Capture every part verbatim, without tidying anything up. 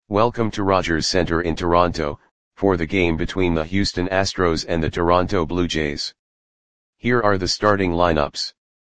Welcome to Rogers Center in Toronto, for the game between the Houston Astros and the Toronto Blue Jays. Here are the starting lineups.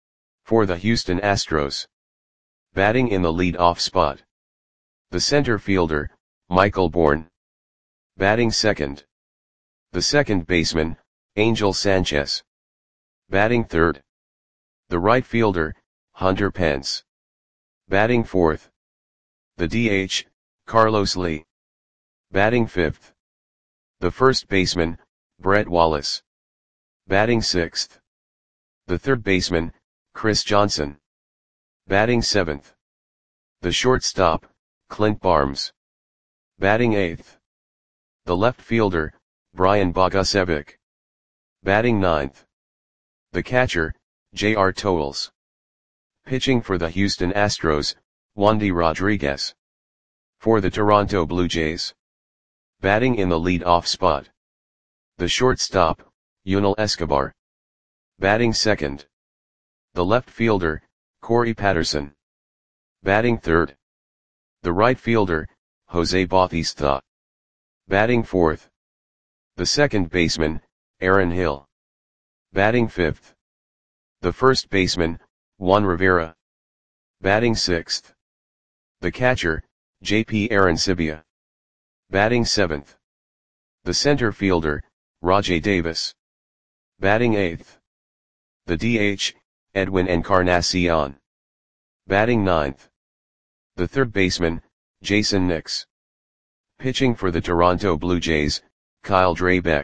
For the Houston Astros. Batting in the lead-off spot. The center fielder, Michael Bourn. Batting second. The second baseman, Angel Sanchez. Batting third. The right fielder, Hunter Pence. Batting fourth. The D H, Carlos Lee. Batting fifth. The first baseman, Brett Wallace. Batting sixth. The third baseman, Chris Johnson. Batting seventh. The shortstop, Clint Barnes. Batting eighth. The left fielder, Brian Bogusevic. Batting ninth. The catcher, J R Towles. Pitching for the Houston Astros, Wandy Rodriguez. For the Toronto Blue Jays. Batting in the lead-off spot. The shortstop, Yunel Escobar. Batting second. The left fielder, Corey Patterson. Batting third. The right fielder, Jose Bautista. Batting fourth. The second baseman, Aaron Hill. Batting fifth. The first baseman, Juan Rivera. Batting sixth. The catcher, J P Arencibia. Batting seventh. The center fielder, Rajai Davis. Batting eighth. The D H, Edwin Encarnacion. Batting ninth. The third baseman, Jason Nix. Pitching for the Toronto Blue Jays, Kyle Drabek.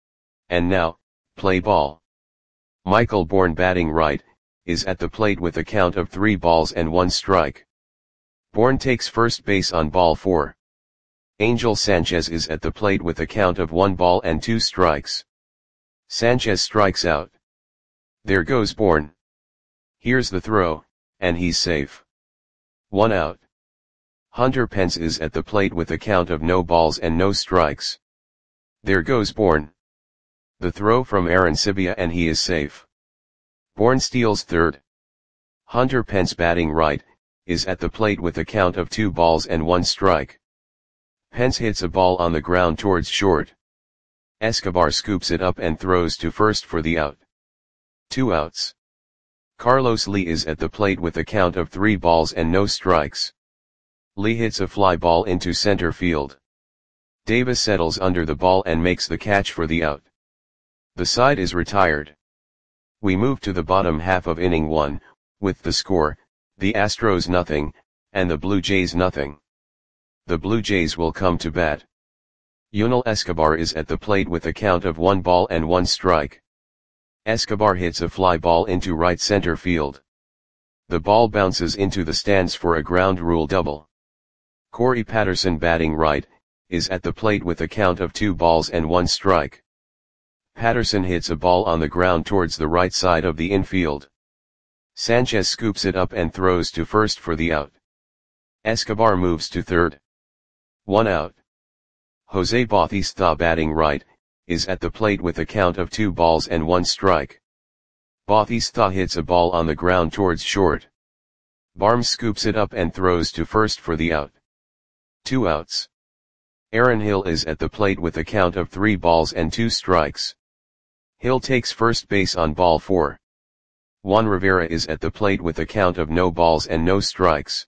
And now, play ball. Michael Bourn batting right, is at the plate with a count of three balls and one strike. Bourn takes first base on ball four. Angel Sanchez is at the plate with a count of one ball and two strikes. Sanchez strikes out. There goes Bourn. Here's the throw, and he's safe. One out. Hunter Pence is at the plate with a count of no balls and no strikes. There goes Bourn. The throw from Arencibia and he is safe. Bourn steals third. Hunter Pence batting right, is at the plate with a count of two balls and one strike. Pence hits a ball on the ground towards short. Escobar scoops it up and throws to first for the out. Two outs. Carlos Lee is at the plate with a count of three balls and no strikes. Lee hits a fly ball into center field. Davis settles under the ball and makes the catch for the out. The side is retired. We move to the bottom half of inning one, with the score, the Astros nothing, and the Blue Jays nothing. The Blue Jays will come to bat. Yunel Escobar is at the plate with a count of one ball and one strike. Escobar hits a fly ball into right center field. The ball bounces into the stands for a ground rule double. Corey Patterson batting right, is at the plate with a count of two balls and one strike. Patterson hits a ball on the ground towards the right side of the infield. Sanchez scoops it up and throws to first for the out. Escobar moves to third. One out. Jose Bautista batting right, is at the plate with a count of two balls and one strike. Bautista hits a ball on the ground towards short. Barnes scoops it up and throws to first for the out. Two outs. Aaron Hill is at the plate with a count of three balls and two strikes. Hill takes first base on ball four. Juan Rivera is at the plate with a count of no balls and no strikes.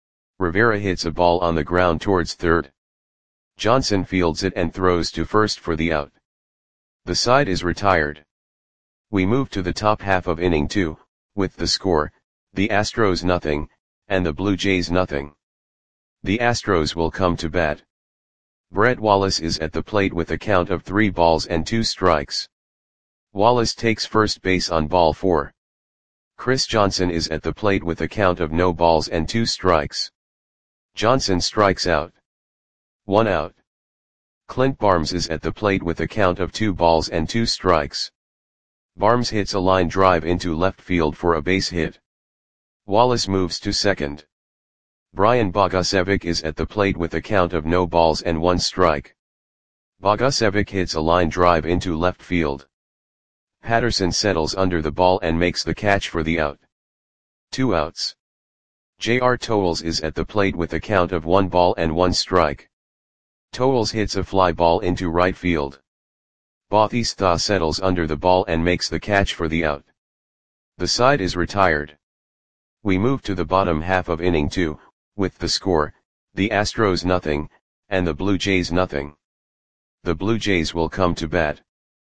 Rivera hits a ball on the ground towards third. Johnson fields it and throws to first for the out. The side is retired. We move to the top half of inning two, with the score, the Astros nothing, and the Blue Jays nothing. The Astros will come to bat. Brett Wallace is at the plate with a count of three balls and two strikes. Wallace takes first base on ball four. Chris Johnson is at the plate with a count of no balls and two strikes. Johnson strikes out. One out. Clint Barnes is at the plate with a count of two balls and two strikes. Barnes hits a line drive into left field for a base hit. Wallace moves to second. Brian Bogusevic is at the plate with a count of no balls and one strike. Bogusevic hits a line drive into left field. Patterson settles under the ball and makes the catch for the out. Two outs. J R Towles is at the plate with a count of one ball and one strike. Towles hits a fly ball into right field. Bautista settles under the ball and makes the catch for the out. The side is retired. We move to the bottom half of inning two, with the score, the Astros nothing, and the Blue Jays nothing. The Blue Jays will come to bat.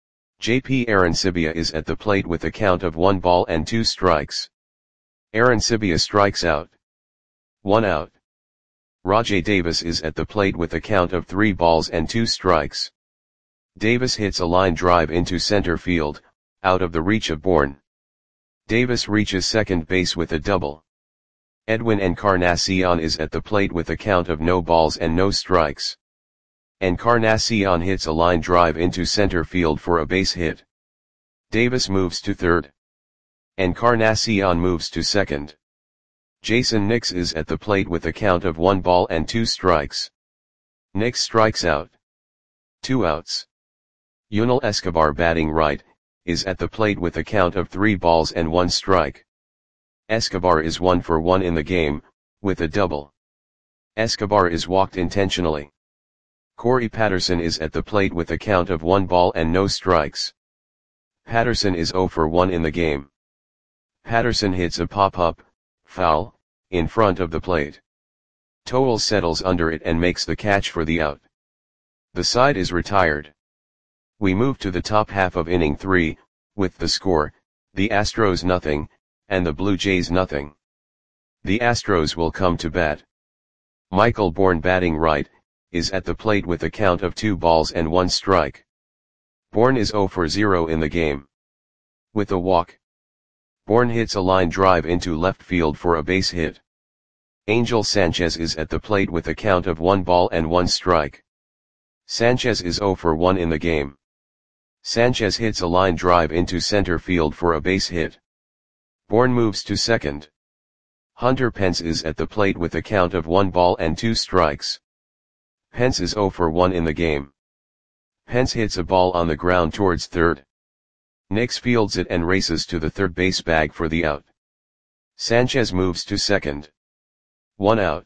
J P Arencibia is at the plate with a count of one ball and two strikes. Arencibia strikes out. One out. Rajai Davis is at the plate with a count of three balls and two strikes. Davis hits a line drive into center field, out of the reach of Bourne. Davis reaches second base with a double. Edwin Encarnacion is at the plate with a count of no balls and no strikes. Encarnacion hits a line drive into center field for a base hit. Davis moves to third. Encarnacion moves to second. Jason Nix is at the plate with a count of one ball and two strikes. Nix strikes out. Two outs. Yunel Escobar batting right, is at the plate with a count of three balls and one strike. Escobar is one for one in the game, with a double. Escobar is walked intentionally. Corey Patterson is at the plate with a count of one ball and no strikes. Patterson is zero for one in the game. Patterson hits a pop-up, foul, in front of the plate. Towles settles under it and makes the catch for the out. The side is retired. We move to the top half of inning three, with the score, the Astros nothing, and the Blue Jays nothing. The Astros will come to bat. Michael Bourne batting right, is at the plate with a count of two balls and one strike. Bourne is zero for zero in the game. With a walk. Bourne hits a line drive into left field for a base hit. Angel Sanchez is at the plate with a count of one ball and one strike. Sanchez is zero for one in the game. Sanchez hits a line drive into center field for a base hit. Bourne moves to second. Hunter Pence is at the plate with a count of one ball and two strikes. Pence is zero for one in the game. Pence hits a ball on the ground towards third. Nix fields it and races to the third base bag for the out. Sanchez moves to second. One out.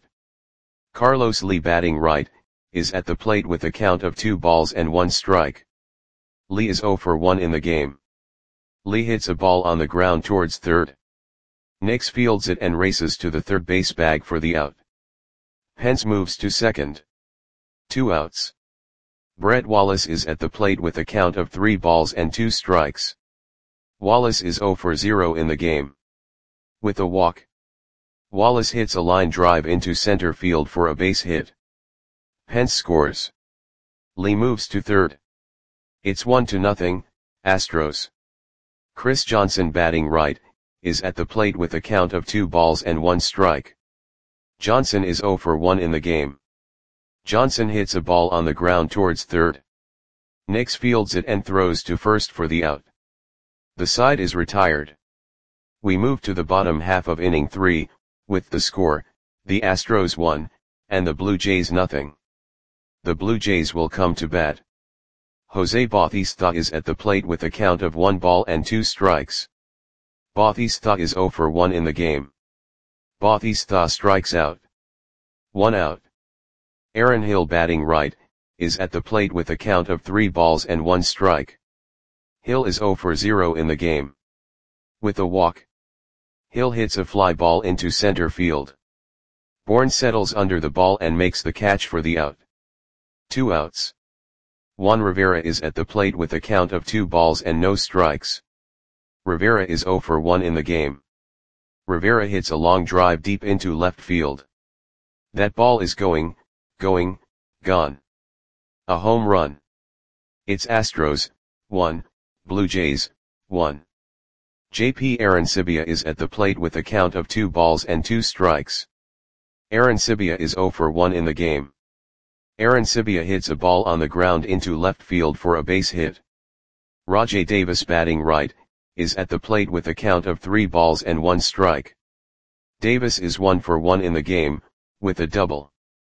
Carlos Lee batting right, is at the plate with a count of two balls and one strike. Lee is zero for one in the game. Lee hits a ball on the ground towards third. Nix fields it and races to the third base bag for the out. Pence moves to second. Two outs. Brett Wallace is at the plate with a count of three balls and two strikes. Wallace is zero for zero in the game. With a walk. Wallace hits a line drive into center field for a base hit. Pence scores. Lee moves to third. It's one to nothing, Astros. Chris Johnson batting right, is at the plate with a count of two balls and one strike. Johnson is zero for one in the game. Johnson hits a ball on the ground towards third. Nix fields it and throws to first for the out. The side is retired. We move to the bottom half of inning three, with the score, the Astros one, and the Blue Jays nothing. The Blue Jays will come to bat. Jose Bautista is at the plate with a count of one ball and two strikes. Bautista is zero for one in the game. Bautista strikes out. One out. Aaron Hill batting right, is at the plate with a count of three balls and one strike. Hill is zero for zero in the game. With a walk. Hill hits a fly ball into center field. Bourne settles under the ball and makes the catch for the out. Two outs. Juan Rivera is at the plate with a count of two balls and no strikes. Rivera is zero for one in the game. Rivera hits a long drive deep into left field. That ball is going, going, gone. A home run. It's Astros, one, Blue Jays, one. J P Arencibia is at the plate with a count of two balls and two strikes. Arencibia is zero for one in the game. Arencibia hits a ball on the ground into left field for a base hit. Rajai Davis batting right, is at the plate with a count of three balls and one strike. Davis is one for one in the game, with a double.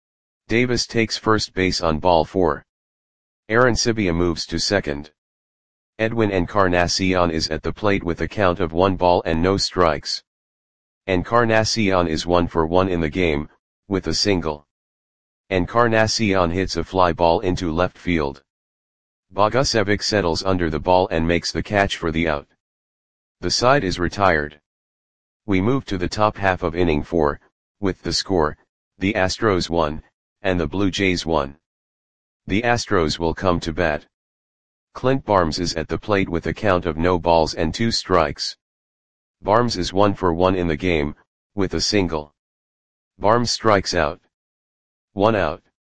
Davis takes first base on ball four. Arencibia moves to second. Edwin Encarnacion is at the plate with a count of one ball and no strikes. Encarnacion is one for one in the game, with a single. Encarnacion hits a fly ball into left field. Bogusevic settles under the ball and makes the catch for the out. The side is retired. We move to the top half of inning four, with the score, the Astros one, and the Blue Jays one. The Astros will come to bat. Clint Barnes is at the plate with a count of no balls and two strikes. Barnes is one for one in the game, with a single. Barnes strikes out. One out.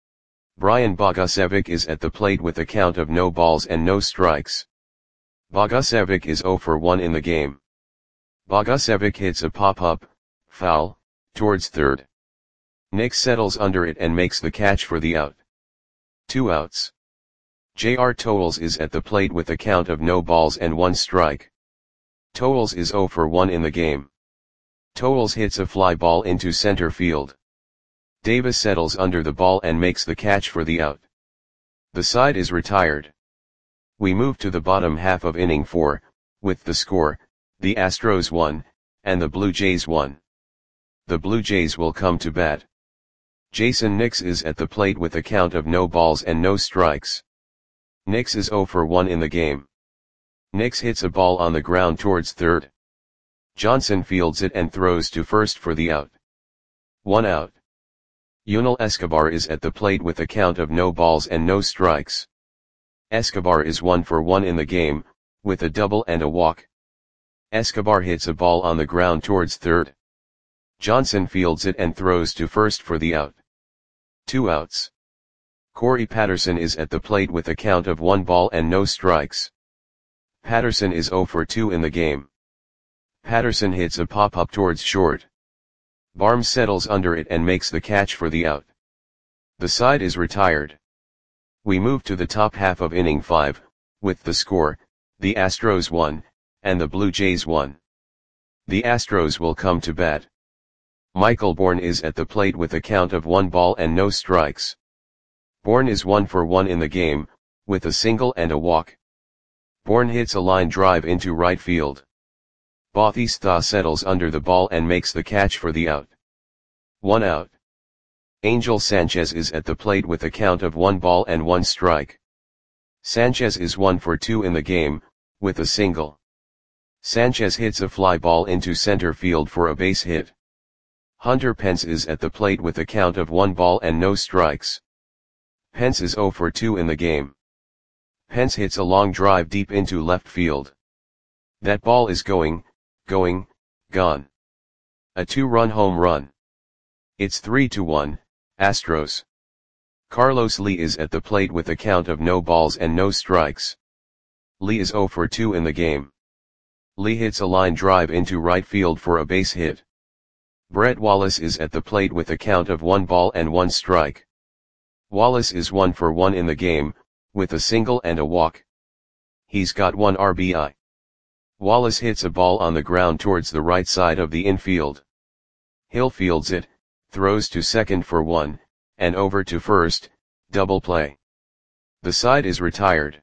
Brian Bogusevic is at the plate with a count of no balls and no strikes. Bogusevic is zero for one in the game. Bogusevic hits a pop-up, foul, towards third. Nick settles under it and makes the catch for the out. Two outs. J R Towles is at the plate with a count of no balls and one strike. Towles is zero for one in the game. Towles hits a fly ball into center field. Davis settles under the ball and makes the catch for the out. The side is retired. We move to the bottom half of inning four, with the score, the Astros one, and the Blue Jays one. The Blue Jays will come to bat. Jason Nix is at the plate with a count of no balls and no strikes. Nix is zero for one in the game. Nix hits a ball on the ground towards third. Johnson fields it and throws to first for the out. One out. Yunel Escobar is at the plate with a count of no balls and no strikes. Escobar is one for one in the game, with a double and a walk. Escobar hits a ball on the ground towards third. Johnson fields it and throws to first for the out. Two outs. Corey Patterson is at the plate with a count of one ball and no strikes. Patterson is zero for two in the game. Patterson hits a pop-up towards short. Barnes settles under it and makes the catch for the out. The side is retired. We move to the top half of inning five, with the score, the Astros one, and the Blue Jays one. The Astros will come to bat. Michael Bourn is at the plate with a count of one ball and no strikes. Bourn is one for one in the game, with a single and a walk. Bourn hits a line drive into right field. Bautista settles under the ball and makes the catch for the out. One out. Angel Sanchez is at the plate with a count of one ball and one strike. Sanchez is one for two in the game, with a single. Sanchez hits a fly ball into center field for a base hit. Hunter Pence is at the plate with a count of one ball and no strikes. Pence is zero for two in the game. Pence hits a long drive deep into left field. That ball is going, going, gone. A two-run home run. It's three to one, Astros. Carlos Lee is at the plate with a count of no balls and no strikes. Lee is zero for two in the game. Lee hits a line drive into right field for a base hit. Brett Wallace is at the plate with a count of one ball and one strike. Wallace is one for one in the game, with a single and a walk. He's got one R B I. Wallace hits a ball on the ground towards the right side of the infield. Hill fields it, throws to second for one, and over to first, double play. The side is retired.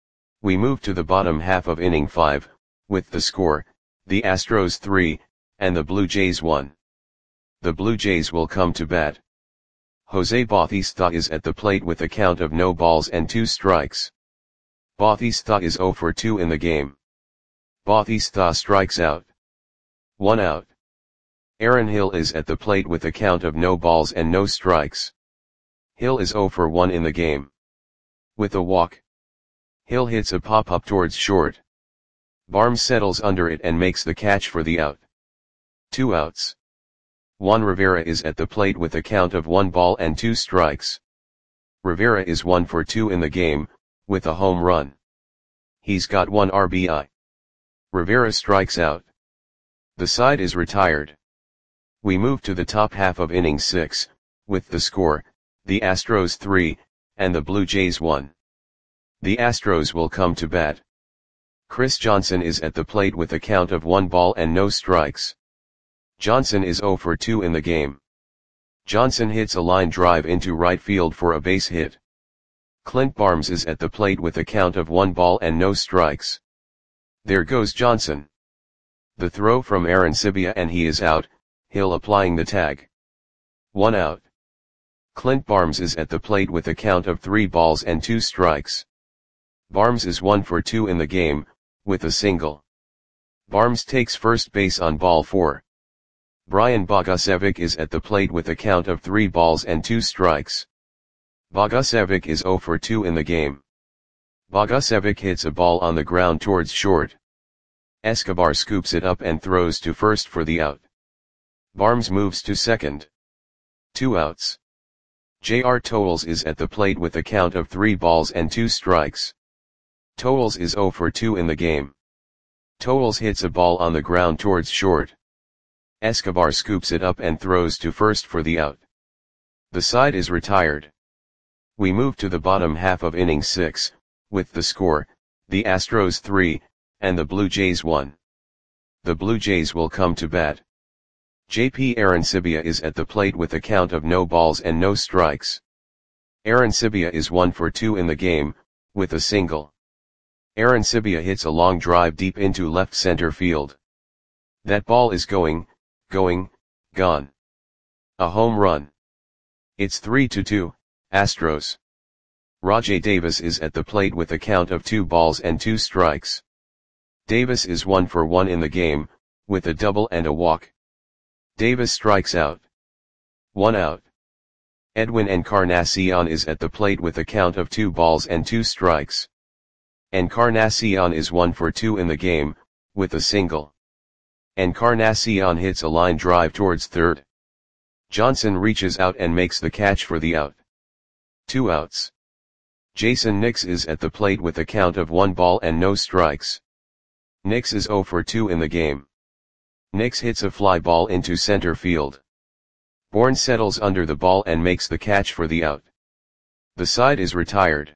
We move to the bottom half of inning five, with the score, the Astros three, and the Blue Jays one. The Blue Jays will come to bat. Jose Bautista is at the plate with a count of no balls and two strikes. Bautista is zero for two in the game. Bautista strikes out. One out. Aaron Hill is at the plate with a count of no balls and no strikes. Hill is zero for one in the game. With a walk. Hill hits a pop-up towards short. Barnes settles under it and makes the catch for the out. Two outs. Juan Rivera is at the plate with a count of one ball and two strikes. Rivera is one for two in the game, with a home run. He's got one R B I. Rivera strikes out. The side is retired. We move to the top half of inning six, with the score, the Astros three, and the Blue Jays one. The Astros will come to bat. Chris Johnson is at the plate with a count of one ball and no strikes. Johnson is zero for two in the game. Johnson hits a line drive into right field for a base hit. Clint Barnes is at the plate with a count of one ball and no strikes. There goes Johnson. The throw from Arancibia and he is out, Hill applying the tag. One out. Clint Barnes is at the plate with a count of three balls and two strikes. Barnes is one for two in the game, with a single. Barnes takes first base on ball four. Brian Bogusevic is at the plate with a count of three balls and two strikes. Bogusevic is zero for two in the game. Bogusevic hits a ball on the ground towards short. Escobar scoops it up and throws to first for the out. Barnes moves to second. Two outs. J R Towles is at the plate with a count of three balls and two strikes. Towles is zero for two in the game. Towles hits a ball on the ground towards short. Escobar scoops it up and throws to first for the out. The side is retired. We move to the bottom half of inning six, with the score, the Astros three, and the Blue Jays one. The Blue Jays will come to bat. J P Arancibia is at the plate with a count of no balls and no strikes. Arancibia is one for two in the game, with a single. Arancibia hits a long drive deep into left center field. That ball is going, going, gone. A home run. It's three to two, Astros. Rajai Davis is at the plate with a count of two balls and two strikes. Davis is one for one in the game, with a double and a walk. Davis strikes out. One out. Edwin Encarnacion is at the plate with a count of two balls and two strikes. Encarnacion is one for two in the game, with a single. Encarnacion hits a line drive towards third. Johnson reaches out and makes the catch for the out. Two outs. Jason Nix is at the plate with a count of one ball and no strikes. Nix is zero for two in the game. Nix hits a fly ball into center field. Bourne settles under the ball and makes the catch for the out. The side is retired.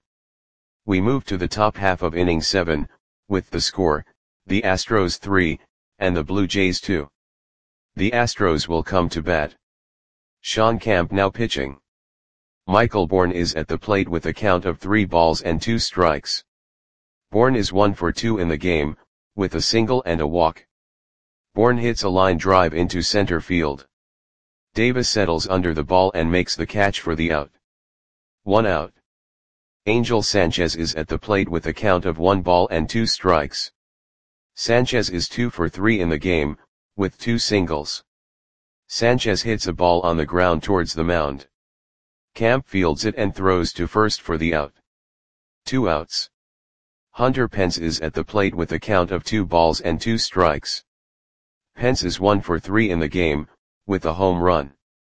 We move to the top half of inning seven, with the score, the Astros three, and the Blue Jays two. The Astros will come to bat. Sean Camp now pitching. Michael Bourne is at the plate with a count of three balls and two strikes. Bourne is one for two in the game, with a single and a walk. Bourne hits a line drive into center field. Davis settles under the ball and makes the catch for the out. One out. Angel Sanchez is at the plate with a count of one ball and two strikes. Sanchez is two for three in the game, with two singles. Sanchez hits a ball on the ground towards the mound. Camp fields it and throws to first for the out. Two outs. Hunter Pence is at the plate with a count of two balls and two strikes. Pence is one for three in the game, with a home run.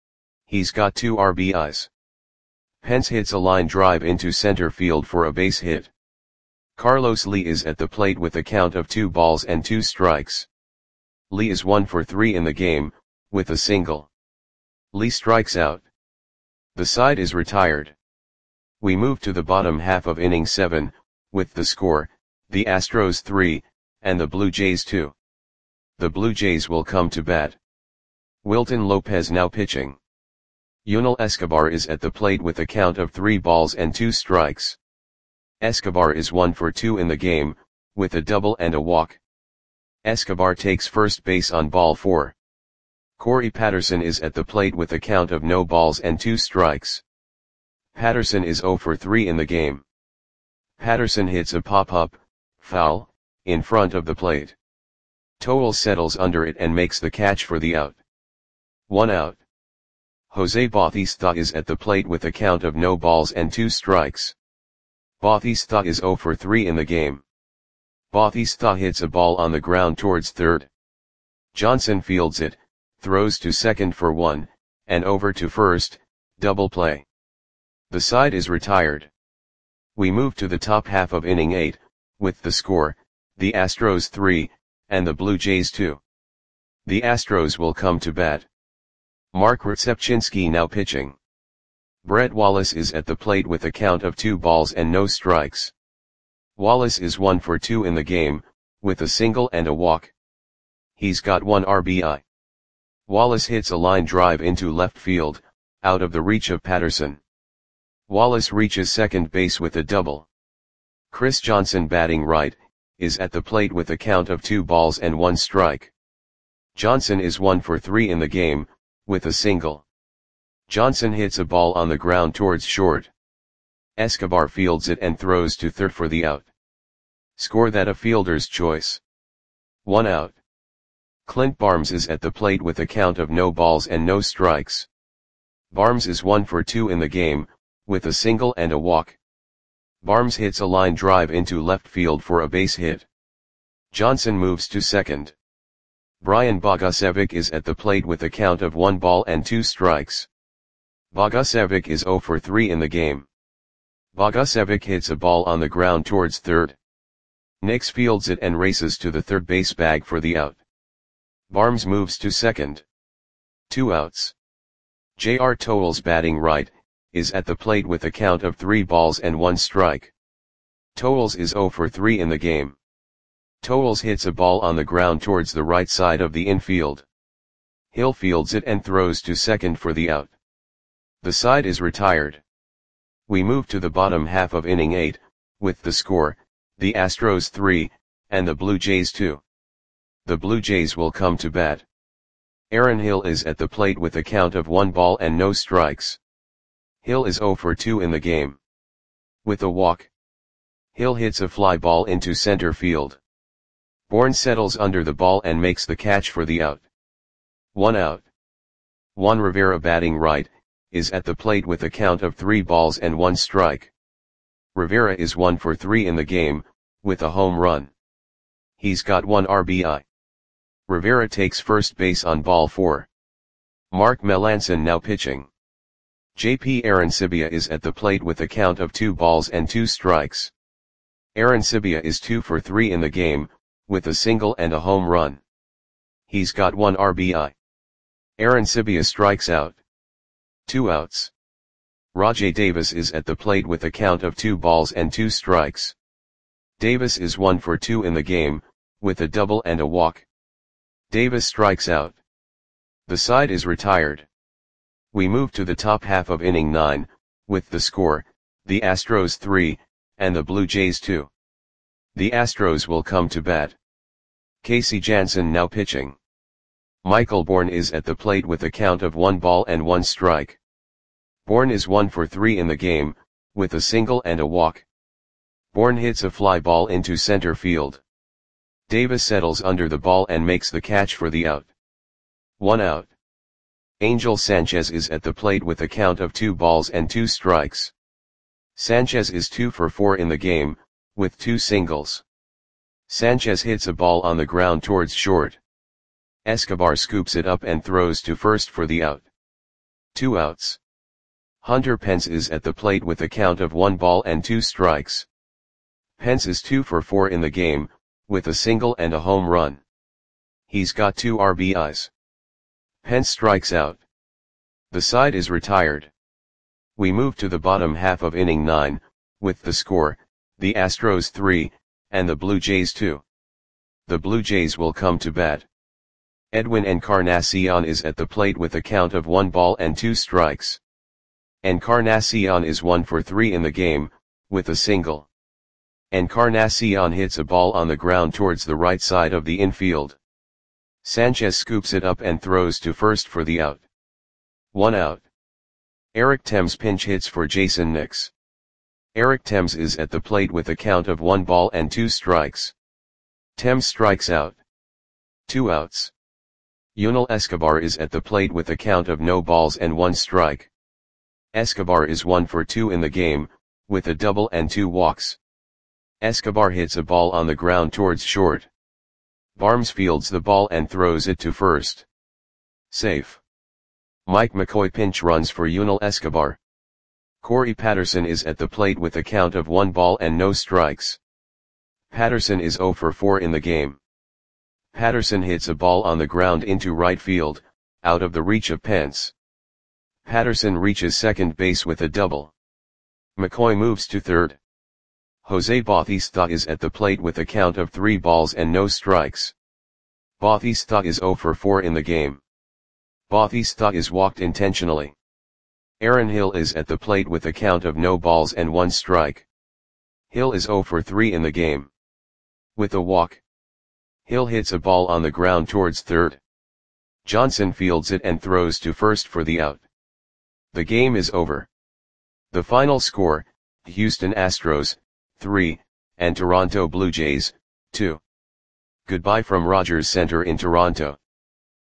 He's got two R B Is. Pence hits a line drive into center field for a base hit. Carlos Lee is at the plate with a count of two balls and two strikes. Lee is one for three in the game, with a single. Lee strikes out. The side is retired. We move to the bottom half of inning seven, with the score, the Astros three, and the Blue Jays two. The Blue Jays will come to bat. Wilton Lopez now pitching. Yunel Escobar is at the plate with a count of three balls and two strikes. Escobar is one for two in the game, with a double and a walk. Escobar takes first base on ball four. Corey Patterson is at the plate with a count of no balls and two strikes. Patterson is zero for three in the game. Patterson hits a pop-up, foul, in front of the plate. Towles settles under it and makes the catch for the out. One out. Jose Bautista is at the plate with a count of no balls and two strikes. Bautista is zero for three in the game. Bautista hits a ball on the ground towards third. Johnson fields it, throws to second for one, and over to first, double play. The side is retired. We move to the top half of inning eight, with the score, the Astros three, and the Blue Jays two. The Astros will come to bat. Mark Rzepczynski now pitching. Brett Wallace is at the plate with a count of two balls and no strikes. Wallace is one for two in the game, with a single and a walk. He's got one R B I. Wallace hits a line drive into left field, out of the reach of Patterson. Wallace reaches second base with a double. Chris Johnson batting right, is at the plate with a count of two balls and one strike. Johnson is one for three in the game, with a single. Johnson hits a ball on the ground towards short. Escobar fields it and throws to third for the out. Score that a fielder's choice. One out. Clint Barnes is at the plate with a count of no balls and no strikes. Barnes is one for two in the game, with a single and a walk. Barnes hits a line drive into left field for a base hit. Johnson moves to second. Brian Bogusevic is at the plate with a count of one ball and two strikes. Bogusevic is zero for three in the game. Bogusevic hits a ball on the ground towards third. Nix fields it and races to the third base bag for the out. Barnes moves to second. Two outs. J R Towles, batting right, is at the plate with a count of three balls and one strike. Towles is zero for three in the game. Towles hits a ball on the ground towards the right side of the infield. Hill fields it and throws to second for the out. The side is retired. We move to the bottom half of inning eight, with the score, the Astros three, and the Blue Jays two. The Blue Jays will come to bat. Aaron Hill is at the plate with a count of one ball and no strikes. Hill is zero for two in the game. With a walk. Hill hits a fly ball into center field. Bourne settles under the ball and makes the catch for the out. One out. Juan Rivera, batting right, is at the plate with a count of three balls and one strike. Rivera is one for three in the game, with a home run. He's got one R B I. Rivera takes first base on ball four. Mark Melancon now pitching. J P Arencibia is at the plate with a count of two balls and two strikes. Arencibia is two for three in the game, with a single and a home run. He's got one R B I. Arencibia strikes out. Two outs. Rajai Davis is at the plate with a count of two balls and two strikes. Davis is one for two in the game, with a double and a walk. Davis strikes out. The side is retired. We move to the top half of inning nine, with the score, the Astros three, and the Blue Jays two. The Astros will come to bat. Casey Janssen now pitching. Michael Bourne is at the plate with a count of one ball and one strike. Bourne is one for three in the game, with a single and a walk. Bourne hits a fly ball into center field. Davis settles under the ball and makes the catch for the out. One out. Angel Sanchez is at the plate with a count of two balls and two strikes. Sanchez is two for four in the game, with two singles. Sanchez hits a ball on the ground towards short. Escobar scoops it up and throws to first for the out. Two outs. Hunter Pence is at the plate with a count of one ball and two strikes. Pence is two for four in the game, with a single and a home run. He's got two R B Is. Pence strikes out. The side is retired. We move to the bottom half of inning nine, with the score, the Astros three, and the Blue Jays two. The Blue Jays will come to bat. Edwin Encarnacion is at the plate with a count of one ball and two strikes. Encarnacion is one for three in the game, with a single. Encarnacion hits a ball on the ground towards the right side of the infield. Sanchez scoops it up and throws to first for the out. One out. Eric Thames pinch hits for Jason Nix. Eric Thames is at the plate with a count of one ball and two strikes. Thames strikes out. Two outs. Yunel Escobar is at the plate with a count of no balls and one strike. Escobar is one for two in the game, with a double and two walks. Escobar hits a ball on the ground towards short. Barnes fields the ball and throws it to first. Safe. Mike McCoy pinch runs for Yunel Escobar. Corey Patterson is at the plate with a count of one ball and no strikes. Patterson is zero for four in the game. Patterson hits a ball on the ground into right field, out of the reach of Pence. Patterson reaches second base with a double. McCoy moves to third. Jose Bautista is at the plate with a count of three balls and no strikes. Bautista is zero for four in the game. Bautista is walked intentionally. Aaron Hill is at the plate with a count of no balls and one strike. Hill is zero for three in the game. With a walk. Hill hits a ball on the ground towards third. Johnson fields it and throws to first for the out. The game is over. The final score, Houston Astros, three, and Toronto Blue Jays, two. Goodbye from Rogers Center in Toronto.